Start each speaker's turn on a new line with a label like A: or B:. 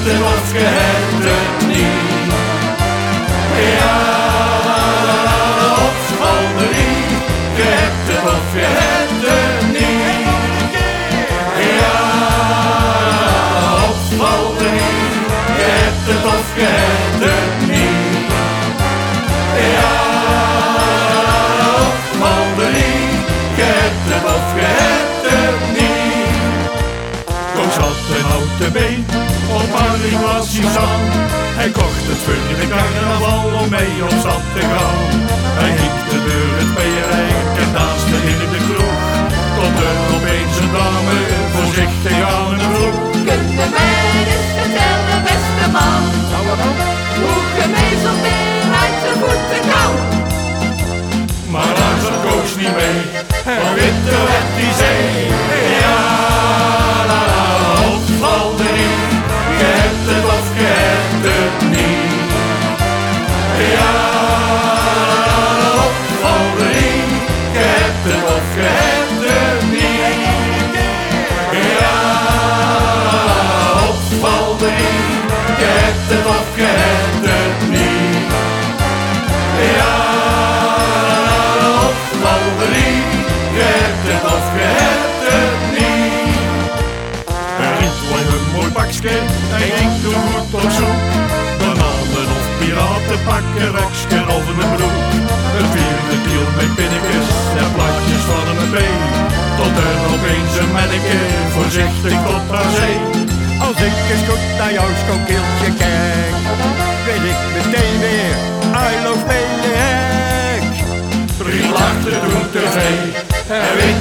A: het of je hebt het niet. Ja, opschalderie, je hebt het of je hebt het niet. Ja, opschalderie, je hebt het of je hebt het niet. Ja, opschalderie, je hebt het of je hebt het niet. Koos had een houten been, op Harry was hij zang. Hij kocht het voor de carnaval om mee op stap te gaan. Hij hinkte door het Beierijk en danste in de kroeg, tot er opeens een dame voorzichtig aan hem vroeg.
B: Kunnen mij eens vertellen, beste man, hoe gemezeld weer uit zijn voeten kan?
A: Maar daar zat Koos niet mee, van witte werd die zee. Ja, la la, opschalderie, je hebt het of je hebt het niet. Ja, opschalderie, je hebt het of je hebt het niet. Ja, opschalderie, je hebt het of je hebt het niet. Ja, opschalderie, je hebt het of je hebt het niet. Er liep lang een mooi pakje, hij ging toen goed op zoek. Bananen of piraten pakken, rekschen of een broek. Een vierde deal met pinnetjes en plaatjes van een been. Tot er opeens een manneke voorzichtig tot haar zee.
C: Als ik eens goed naar jouw schoonkeeltje kijk, weet ik meteen weer, I love me hek.
A: Drie lachte toen tv, hij weet